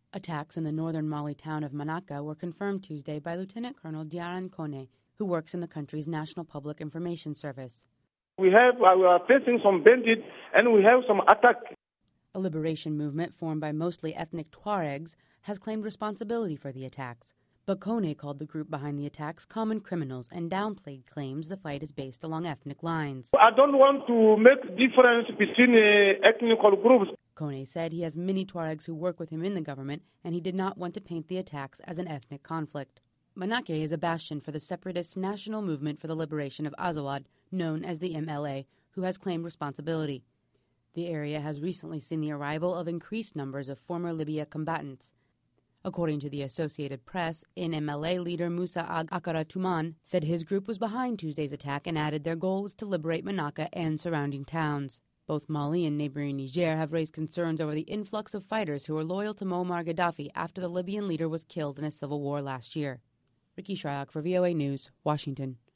Attacks in the northern Mali town of Manaka were confirmed Tuesday by Lieutenant Colonel Diaran Kone, who works in the country's National Public Information Service. We are facing some bandits and we have some attack. A liberation movement formed by mostly ethnic Tuaregs has claimed responsibility for the attacks. But Kone called the group behind the attacks common criminals and downplayed claims the fight is based along ethnic lines. I don't want to make difference between ethnic groups. Kone said he has many Tuaregs who work with him in the government, and he did not want to paint the attacks as an ethnic conflict. Manake is a bastion for the separatist National Movement for the Liberation of Azawad, known as the MLA, who has claimed responsibility. The area has recently seen the arrival of increased numbers of former Libya combatants. According to the Associated Press, NMLA leader Musa Akara Tuman said his group was behind Tuesday's attack and added their goal is to liberate Manaka and surrounding towns. Both Mali and neighboring Niger have raised concerns over the influx of fighters who are loyal to Muammar Gaddafi after the Libyan leader was killed in a civil war last year. Ricky Shryock for VOA News, Washington.